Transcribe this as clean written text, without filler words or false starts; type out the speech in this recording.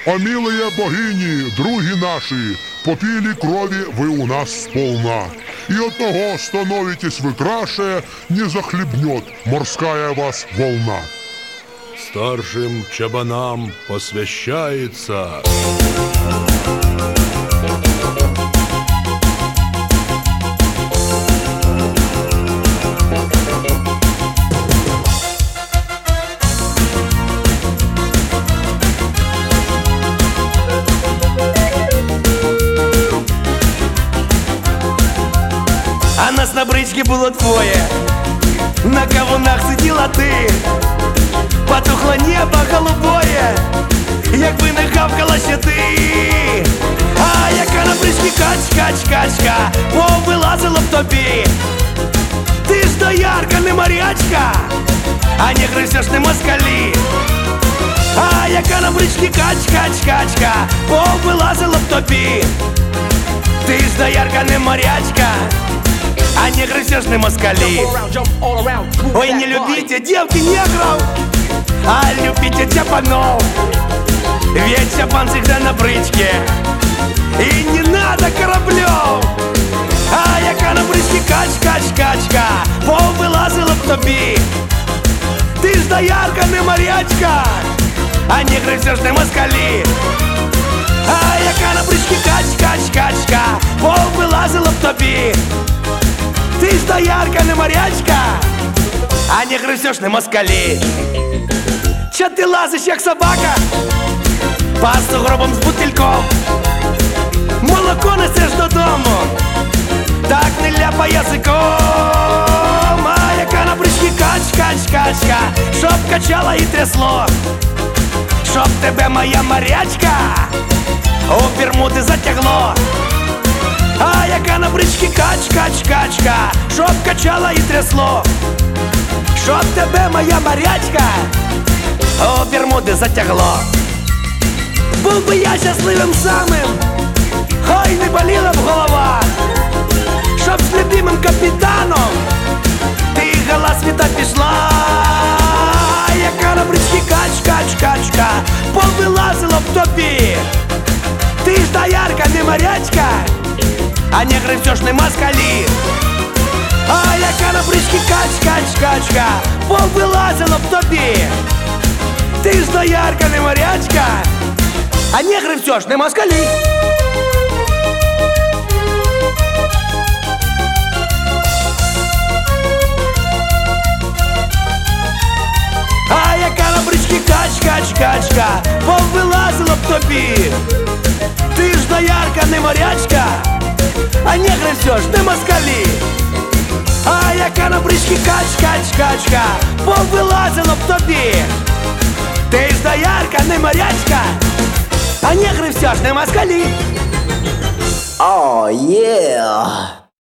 О, милые богині, други наші, попили крові ви у нас сполна. И от того становитесь вы краше, не захлебнет морская вас волна. Старшим чабанам посвящается. А нас на бричке було двоє, на кавунах сиділа ти, потухло небо голубое, якби не гавкала ще ти. А яка на бричці качка, повилазила б тобі. Ти ж доярка, не морячка, а не гризеш, не москалі. А яка на бричці качка, повилазила б тобі. Ти ж доярка, не морячка, а не грызешь, не москали. Ой, не любите девки негров, а любите чапанов. Ведь чапан всегда на бричке, и не надо кораблев. А яка на бричке качка, повилазила б тобі. Ти ж доярка, не морячка, а не грызешь, не москали. А яка на бричке качка, повилазила б тобі. Ти ж доярка, не морячка, а не гризеш, не москалі. Чо ти лазиш, як собака, по сугробам з бутильком? Молоко несеш додому, так не ляпай язиком. А яка на бричці качка, щоб качала і трясло, щоб тебе моя морячка у Бермуди затягло. А яка на бричці качка, щоб качала і трясло, щоб тебе моя морячка у Бермуди затягло. Був би я щасливим самим, хай не боліла б голова, щоб з любимим капітаном ти гола світа пішла. А яка на бричці качка, повилазила б тобі. Ти ж доярка, не морячка, а не грызешь, не москалі. А яка на бричці качка, повилазила б тобі. Ти ж доярка, не морячка, а не грызешь, не москалі. А яка на бричці качка, повилазила б тобі. Ти ж доярка, не морячка, а не грызешь, не москалі. А яка на бричці качка, повилазила б тобі. Ти ж доярка, не морячка, а не грызешь, не москалі. Oh yeah!